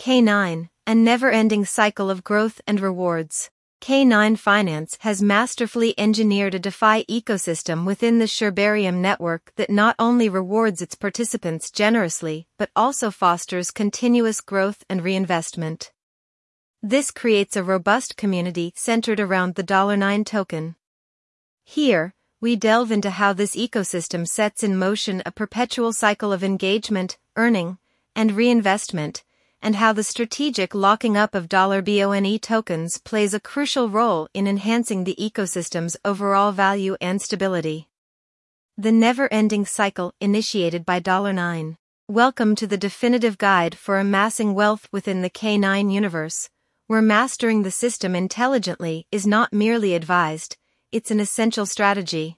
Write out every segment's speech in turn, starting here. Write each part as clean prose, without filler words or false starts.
K9, a never-ending cycle of growth and rewards. K9 Finance has masterfully engineered a DeFi ecosystem within the Sherbarium network that not only rewards its participants generously but also fosters continuous growth and reinvestment. This creates a robust community centered around the $9 token. Here, we delve into how this ecosystem sets in motion a perpetual cycle of engagement, earning, and reinvestment, and how the strategic locking up of $BONE tokens plays a crucial role in enhancing the ecosystem's overall value and stability. The never-ending cycle initiated by $9. Welcome to the definitive guide for amassing wealth within the K9 universe, where mastering the system intelligently is not merely advised, it's an essential strategy.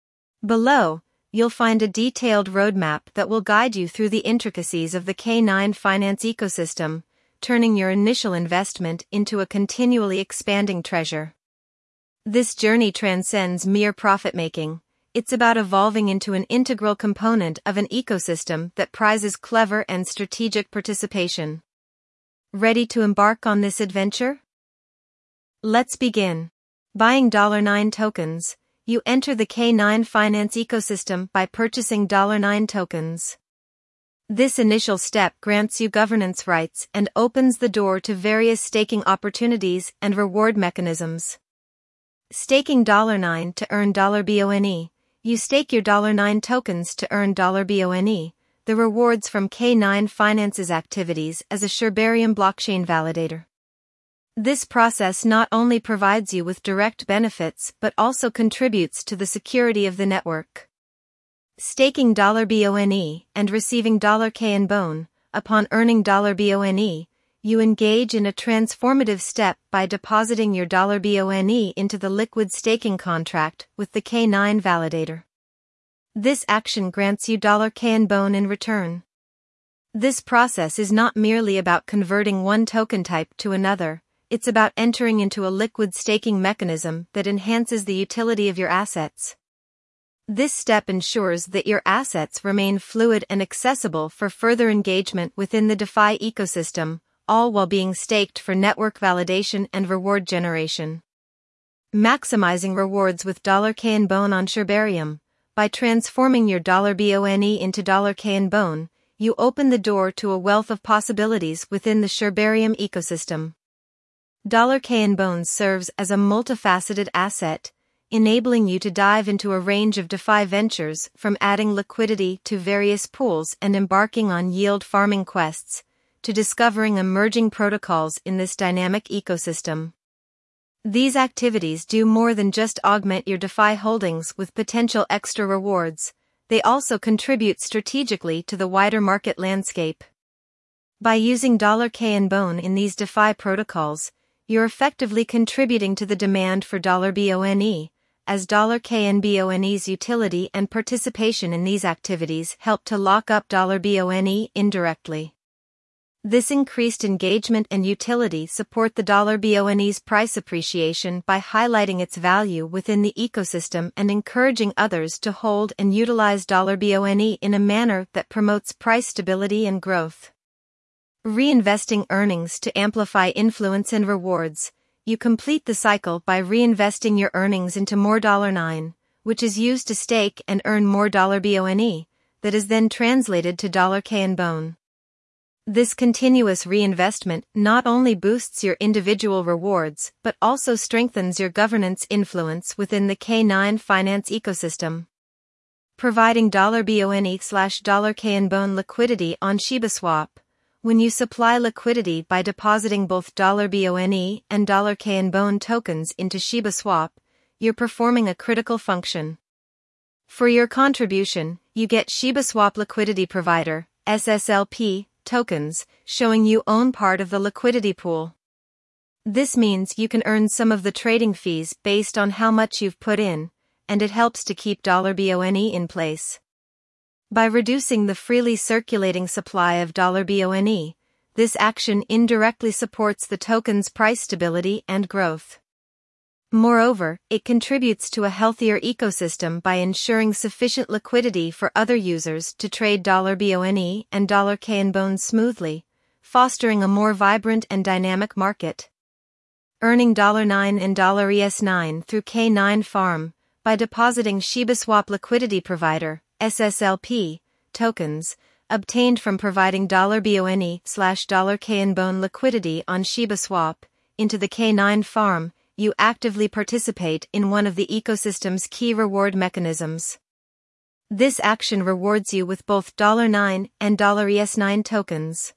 Below, you'll find a detailed roadmap that will guide you through the intricacies of the K9 Finance ecosystem, turning your initial investment into a continually expanding treasure. This journey transcends mere profit-making. It's about evolving into an integral component of an ecosystem that prizes clever and strategic participation. Ready to embark on this adventure? Let's begin. Buying $9 tokens. You enter the K9 Finance ecosystem by purchasing $9 tokens. This initial step grants you governance rights and opens the door to various staking opportunities and reward mechanisms. Staking $9 to earn $BONE. You stake your $9 tokens to earn $BONE, the rewards from K9 Finance's activities as a Sherbarium blockchain validator. This process not only provides you with direct benefits but also contributes to the security of the network. Staking $BONE and receiving $KNBONE. Upon earning $BONE, you engage in a transformative step by depositing your $BONE into the liquid staking contract with the K9 validator. This action grants you $KNBONE in return. This process is not merely about converting one token type to another. It's about entering into a liquid staking mechanism that enhances the utility of your assets. This step ensures that your assets remain fluid and accessible for further engagement within the DeFi ecosystem, all while being staked for network validation and reward generation. Maximizing rewards with $KNBONE on Sherbarium. By transforming your $BONE into $KNBONE, you open the door to a wealth of possibilities within the Sherbarium ecosystem. $KNBONE serves as a multifaceted asset, enabling you to dive into a range of DeFi ventures from adding liquidity to various pools and embarking on yield farming quests, to discovering emerging protocols in this dynamic ecosystem. These activities do more than just augment your DeFi holdings with potential extra rewards, they also contribute strategically to the wider market landscape. By using $KNBONE in these DeFi protocols, you're effectively contributing to the demand for $BONE, as $KNBONE's utility and participation in these activities help to lock up $BONE indirectly. This increased engagement and utility support the $BONE's price appreciation by highlighting its value within the ecosystem and encouraging others to hold and utilize $BONE in a manner that promotes price stability and growth. Reinvesting earnings to amplify influence and rewards. You complete the cycle by reinvesting your earnings into more $9, which is used to stake and earn more $BONE, that is then translated to $KNBONE. This continuous reinvestment not only boosts your individual rewards but also strengthens your governance influence within the K9 Finance ecosystem. Providing $BONE/$KNBONE liquidity on ShibaSwap. When you supply liquidity by depositing both $BONE and $KNBONE tokens into ShibaSwap, you're performing a critical function. For your contribution, you get ShibaSwap Liquidity Provider, SSLP, tokens, showing you own part of the liquidity pool. This means you can earn some of the trading fees based on how much you've put in, and it helps to keep $BONE in place. By reducing the freely circulating supply of $BONE, this action indirectly supports the token's price stability and growth. Moreover, it contributes to a healthier ecosystem by ensuring sufficient liquidity for other users to trade $BONE and $KNBONE smoothly, fostering a more vibrant and dynamic market. Earning $9 and $ES9 through K9 Farm by depositing ShibaSwap liquidity provider, SSLP, tokens, obtained from providing $BONE/$KNBONE liquidity on ShibaSwap, into the K9 Farm, you actively participate in one of the ecosystem's key reward mechanisms. This action rewards you with both $9 and $ES9 tokens.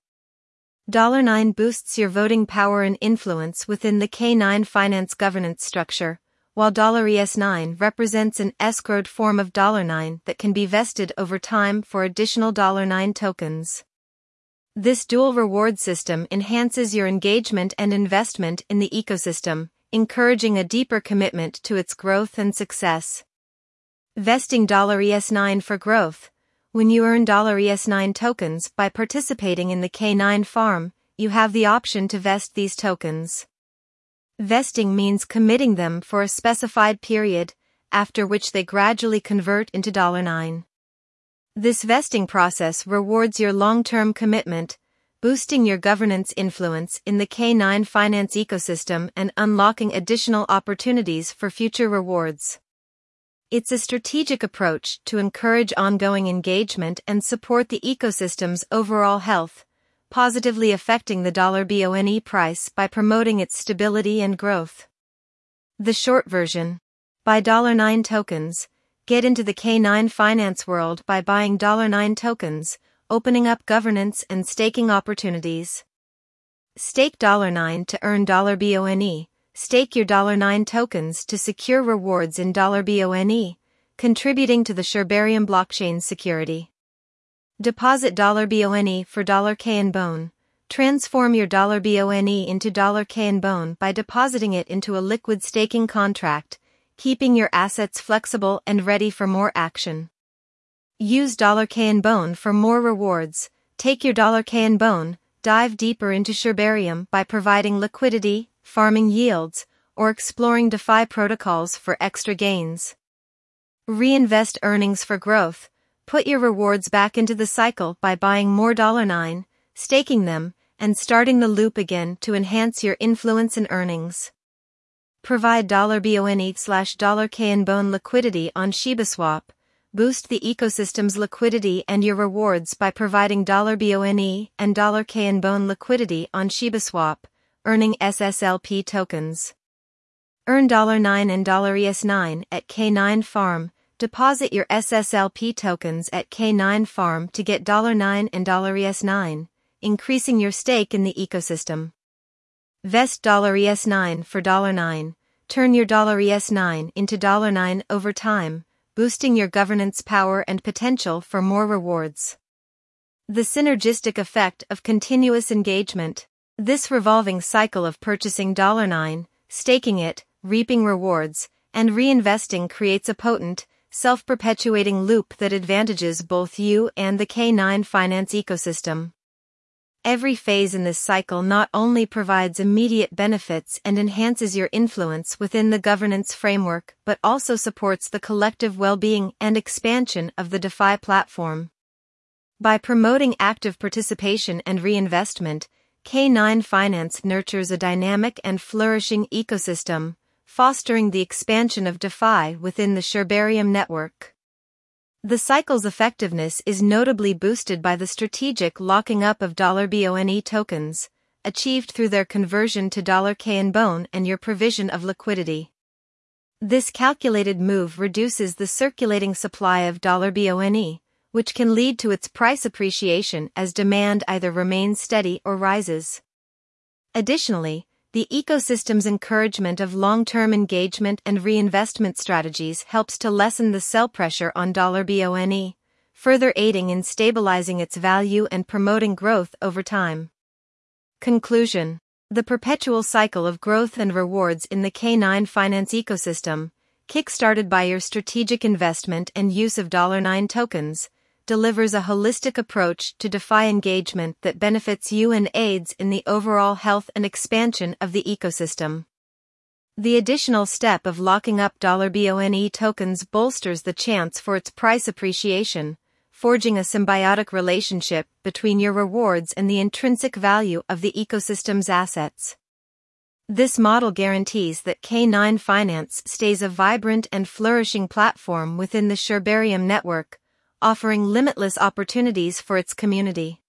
$9 boosts your voting power and influence within the K9 finance governance structure, while $ES9 represents an escrowed form of $9 that can be vested over time for additional $9 tokens. This dual reward system enhances your engagement and investment in the ecosystem, encouraging a deeper commitment to its growth and success. Vesting $ES9 for growth. When you earn $ES9 tokens by participating in the K9 Farm, you have the option to vest these tokens. Vesting means committing them for a specified period, after which they gradually convert into $9. This vesting process rewards your long-term commitment, boosting your governance influence in the K9 finance ecosystem and unlocking additional opportunities for future rewards. It's a strategic approach to encourage ongoing engagement and support the ecosystem's overall health, positively affecting the $BONE price by promoting its stability and growth. The short version. Buy $9 tokens. Get into the K9 finance world by buying $9 tokens, opening up governance and staking opportunities. Stake $9 to earn $BONE. Stake your $9 tokens to secure rewards in $BONE, contributing to the Sherbarium blockchain's security. Deposit $BONE for $KNBONE. Transform your $BONE into $KNBONE by depositing it into a liquid staking contract, keeping your assets flexible and ready for more action. Use $KNBONE for more rewards. Take your $KNBONE, dive deeper into Sherbarium by providing liquidity, farming yields, or exploring DeFi protocols for extra gains. Reinvest earnings for growth. Put your rewards back into the cycle by buying more $9, staking them, and starting the loop again to enhance your influence and earnings. Provide $BONE/$KNBONE liquidity on ShibaSwap. Boost the ecosystem's liquidity and your rewards by providing $BONE and $KNBONE liquidity on ShibaSwap, earning SSLP tokens. Earn $9 and $ES9 at K9 Farm. Deposit your SSLP tokens at K9 Farm to get $9 and $ES9, increasing your stake in the ecosystem. Vest $ES9 for $9. Turn your $ES9 into $9 over time, boosting your governance power and potential for more rewards. The synergistic effect of continuous engagement. This revolving cycle of purchasing $9, staking it, reaping rewards, and reinvesting creates a potent, self-perpetuating loop that advantages both you and the K9 finance ecosystem. Every phase in this cycle not only provides immediate benefits and enhances your influence within the governance framework but also supports the collective well-being and expansion of the DeFi platform. By promoting active participation and reinvestment, K9 Finance nurtures a dynamic and flourishing ecosystem, fostering the expansion of DeFi within the Sherbarium network. The cycle's effectiveness is notably boosted by the strategic locking up of $BONE tokens, achieved through their conversion to $KNBONE and your provision of liquidity. This calculated move reduces the circulating supply of $BONE, which can lead to its price appreciation as demand either remains steady or rises. Additionally, the ecosystem's encouragement of long-term engagement and reinvestment strategies helps to lessen the sell pressure on $BONE, further aiding in stabilizing its value and promoting growth over time. Conclusion. The perpetual cycle of growth and rewards in the K9 finance ecosystem, kick-started by your strategic investment and use of $9 tokens, delivers a holistic approach to DeFi engagement that benefits you and aids in the overall health and expansion of the ecosystem. The additional step of locking up $BONE tokens bolsters the chance for its price appreciation, forging a symbiotic relationship between your rewards and the intrinsic value of the ecosystem's assets. This model guarantees that K9 Finance stays a vibrant and flourishing platform within the Sherbarium network, offering limitless opportunities for its community.